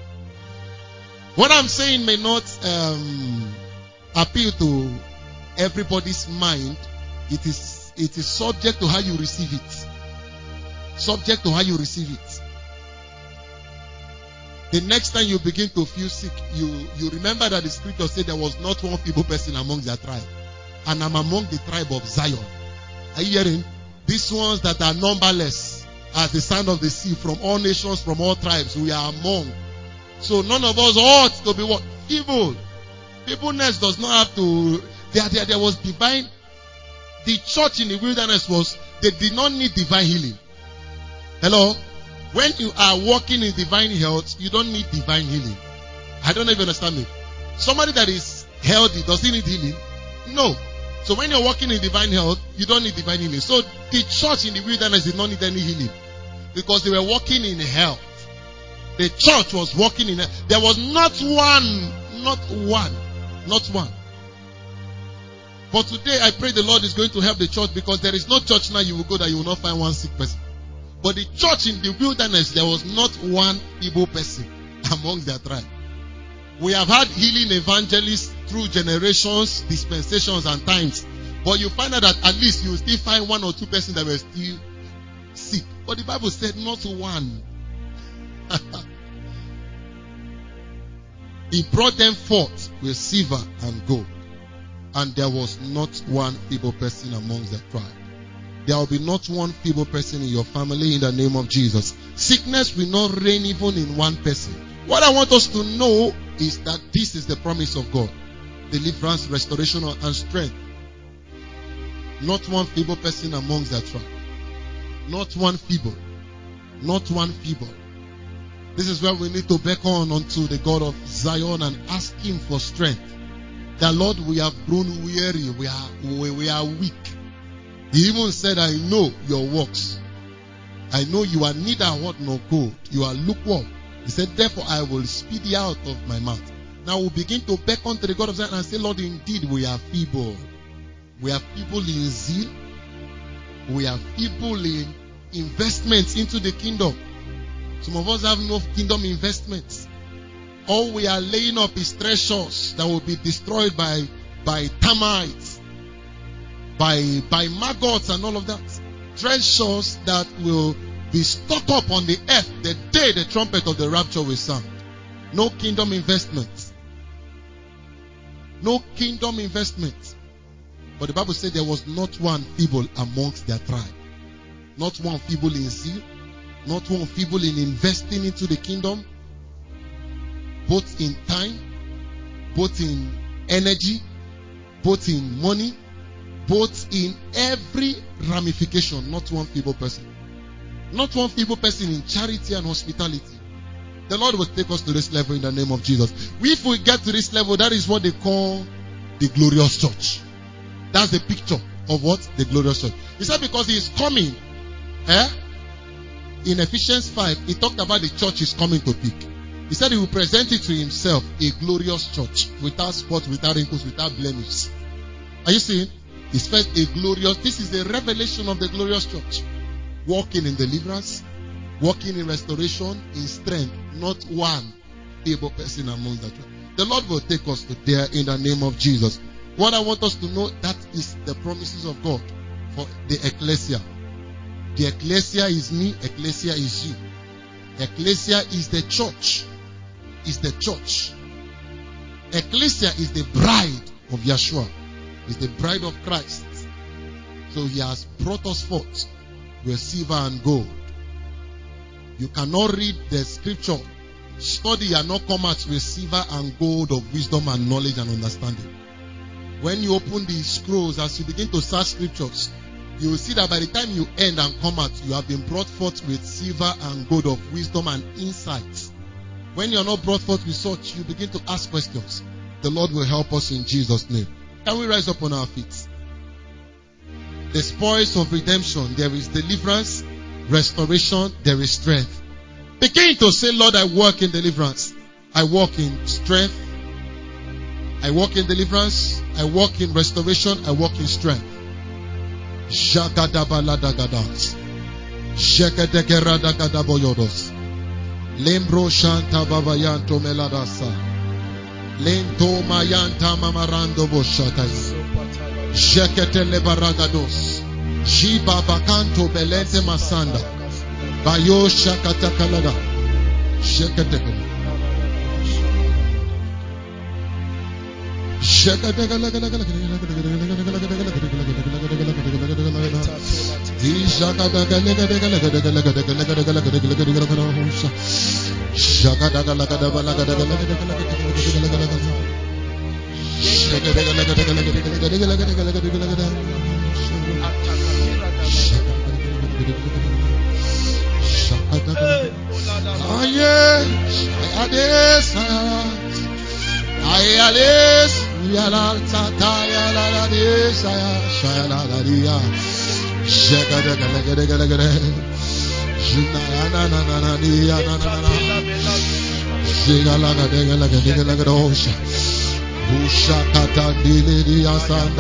What I'm saying may not um, appeal to everybody's mind. It is, it is subject to how you receive it. Subject to how you receive it. The next time you begin to feel sick, you, you remember that the scripture said there was not one feeble person among their tribe. And I'm among the tribe of Zion. Are you hearing? These ones that are numberless as the sand of the sea, from all nations, from all tribes, we are among. So none of us ought to be what? Evil. Feebleness does not have to. There, there, there was divine. The church in the wilderness was, they did not need divine healing. Hello? When you are walking in divine health, you don't need divine healing. I don't know if you understand me. Somebody that is healthy, does he need healing? No. So when you're walking in divine health, you don't need divine healing. So the church in the wilderness did not need any healing. Because they were walking in health. The church was walking in health. There was not one, not one, not one. But today I pray the Lord is going to help the church, because there is no church now you will go that you will not find one sick person. But the church in the wilderness, there was not one feeble person among their tribe. We have had healing evangelists through generations, dispensations, and times. But you find out that at least you will still find one or two persons that were still sick. But the Bible said not one. He brought them forth with silver and gold. And there was not one feeble person amongst the tribe. There will be not one feeble person in your family in the name of Jesus. Sickness will not reign even in one person. What I want us to know is that this is the promise of God. Deliverance, restoration, and strength. Not one feeble person amongst the tribe. Not one feeble. Not one feeble. This is where we need to beckon unto the God of Zion and ask Him for strength. That Lord, we have grown weary. We are, we, we are weak. He even said, I know your works. I know you are neither hot nor cold. You are lukewarm. He said, therefore I will speed you out of my mouth. Now we begin to beckon to the God of Zion and say, Lord, indeed we are feeble. We are feeble in zeal. We are feeble in investments into the kingdom. Some of us have no kingdom investments. All we are laying up is treasures that will be destroyed by, by termites, by, by maggots and all of that. Treasures that will be stocked up on the earth the day the trumpet of the rapture will sound. No kingdom investment. No kingdom investment. But the Bible said there was not one feeble amongst their tribe. Not one feeble in zeal. Not one feeble in investing into the kingdom. Both in time, both in energy, both in money, both in every ramification. Not one feeble person. Not one feeble person in charity and hospitality. The Lord will take us to this level in the name of Jesus. If we get to this level, that is what they call the glorious church. That's the picture of what? The glorious church. He said because He is coming. Eh? In Ephesians five, He talked about the church is coming to peak. He said He will present it to Himself, a glorious church, without spot, without wrinkles, without blemish. Are you seeing? It's first a glorious, this is the revelation of the glorious church. Walking in deliverance, walking in restoration, in strength, not one feeble person among the church. The Lord will take us to there in the name of Jesus. What I want us to know, that is the promises of God for the ecclesia. The ecclesia is me, ecclesia is you. Ecclesia is the church. Is the church. Ecclesia is the bride of Yeshua. Is the bride of Christ. So He has brought us forth with silver and gold. You cannot read the scripture, study and not come out with silver and gold of wisdom and knowledge and understanding. When you open the scrolls, as you begin to search scriptures, you will see that by the time you end and come out, you have been brought forth with silver and gold of wisdom and insights. When you are not brought forth with such, you begin to ask questions. The Lord will help us in Jesus' name. Can we rise up on our feet? The spoils of redemption, there is deliverance, restoration, there is strength. Begin to say, Lord, I walk in deliverance. I walk in strength. I walk in deliverance. I walk in restoration. I walk in strength. Jagadabaladagadas. Jagadegeradagadaboyodos. Lembro shanta babayanto meladasa. Lento mayanta mamarando boshatai. Jekete lebaragados. Jiba bakanto belente masanda. Bayo shakatakalada. Jekete.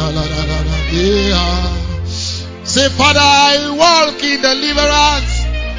Say, Father, I walk in deliverance.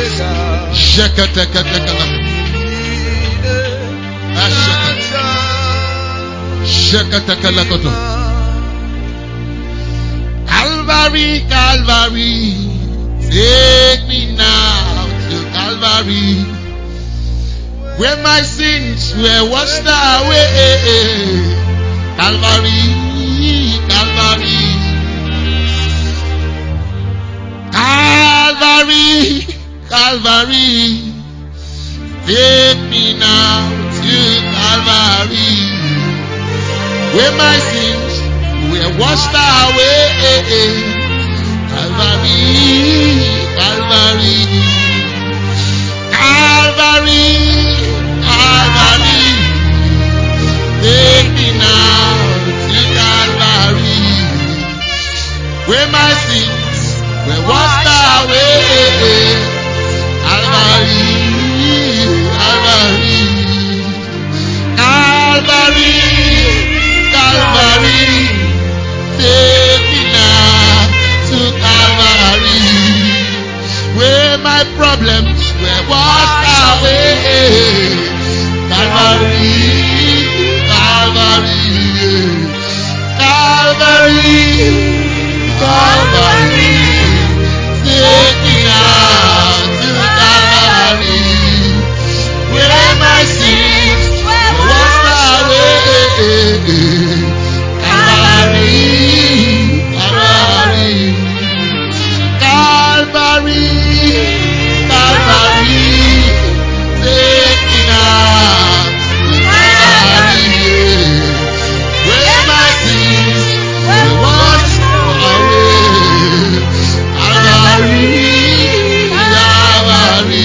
Shekatekateka. Shekatekalakoto. Calvary, Calvary, take me now to Calvary, where my sins were washed away. Calvary, Calvary, Calvary, Calvary, take me now to Calvary, where my sins were washed away. Calvary, Calvary, Calvary, Calvary, take me now to Calvary, where my sins were washed away. Calvary, Calvary, Calvary, Calvary, take me now to Calvary, where my problems were washed away. Calvary, Calvary, Calvary, Calvary, take me now to Calvary, where my sins were washed away. Calvary, Calvary, Calvary, Calvary, take me now to Calvary, where my sins were washed away. Calvary, Calvary,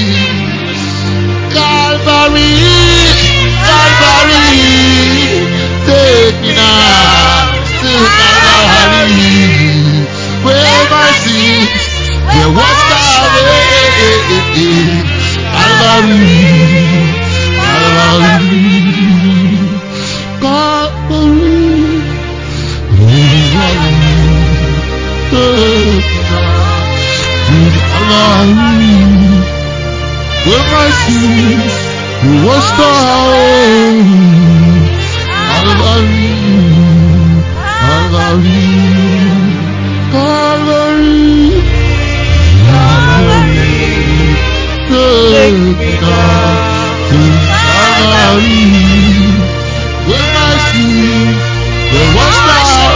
Calvary, Calvary, take me now to Calvary, where my sins were washed away. Calvary, Calvary, Calvary, Calvary, where my sins were washed away. Calvary, Calvary, Calvary, Calvary, take me now to Calvary, where my sins were washed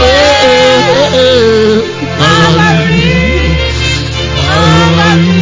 away. Calvary, Calvary.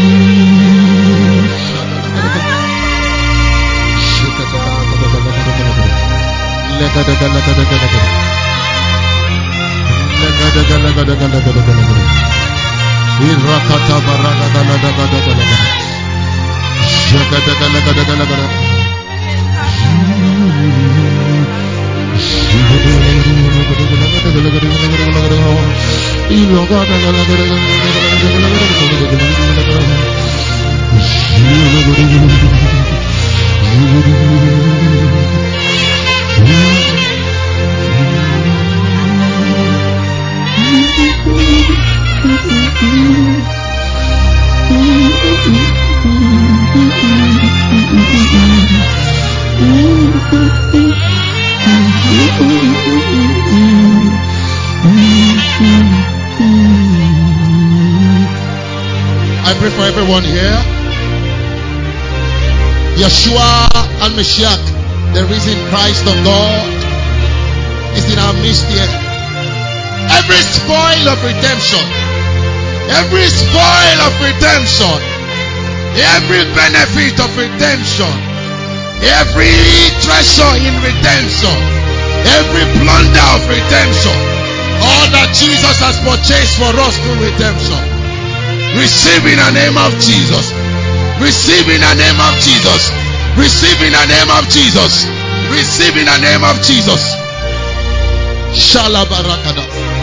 anyone here? Yeshua and Mashiach, the risen Christ of God, is in our midst here. Every spoil of redemption, every spoil of redemption, every benefit of redemption, every treasure in redemption, every plunder of redemption, all that Jesus has purchased for us through redemption, receive in the name of Jesus. Receive in the name of Jesus. Receive in the name of Jesus. Receive in the name of Jesus. Shalabarakada.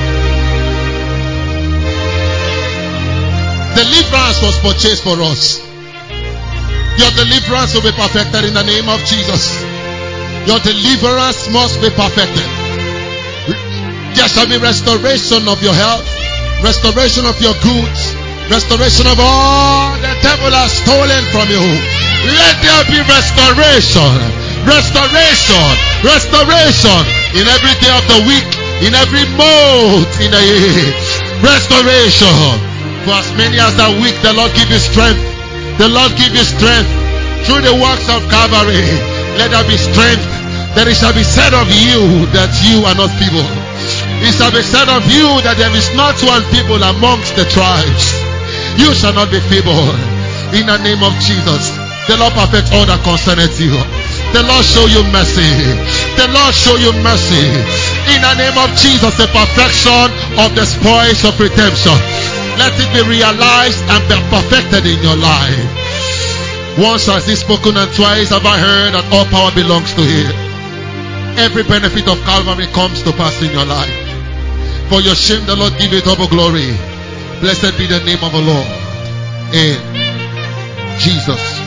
Deliverance was purchased for us. Your deliverance will be perfected in the name of Jesus. Your deliverance must be perfected. There shall be restoration of your health, restoration of your goods, restoration of all the devil has stolen from you. Let there be restoration, restoration, restoration in every day of the week, in every mode in the year. Restoration. For as many as are weak, the Lord give you strength. The Lord give you strength through the works of Calvary. Let there be strength. That it shall be said of you that you are not feeble. It shall be said of you that there is not one people amongst the tribes. You shall not be feeble. In the name of Jesus, the Lord perfect all that concerneth you. The Lord show you mercy. The Lord show you mercy. In the name of Jesus, the perfection of the spoils of redemption, let it be realized and be perfected in your life. Once has He spoken, and twice have I heard that all power belongs to Him. Every benefit of Calvary comes to pass in your life. For your shame, the Lord give you double glory. Blessed be the name of the Lord. In Jesus'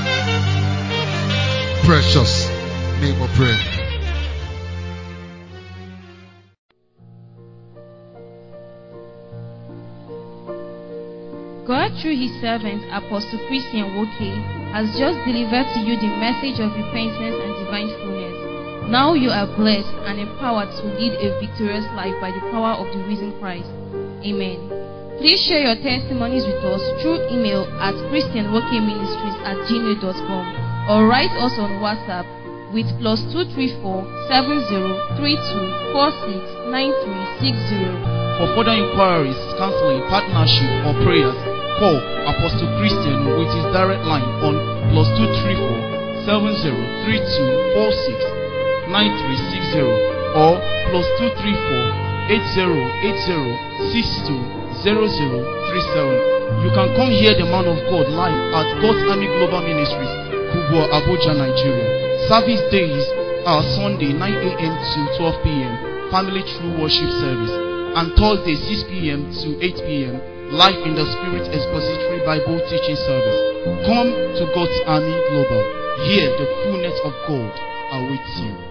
precious name of prayer. God, through His servant, Apostle Christian Woke, has just delivered to you the message of repentance and divine fullness. Now you are blessed and empowered to lead a victorious life by the power of the risen Christ. Amen. Please share your testimonies with us through email at christianwokeministries at gmail dot com or write us on WhatsApp with plus two three four seven zero three two four six nine three six zero. For further inquiries, counseling, partnership, or prayers, call Apostle Christian with his direct line on plus two three four seven zero three two four six nine three six zero or plus two three four eight zero eight zero six two zero zero three seven. You can come hear the man of God live at God's Army Global Ministries, Kubwa, Abuja, Nigeria. Service days are Sunday nine a.m. to twelve p.m. Family True Worship Service, and Thursday six p.m. to eight p.m. Live in the Spirit Expository Bible Teaching Service. Come to God's Army Global. Here the fullness of God awaits you.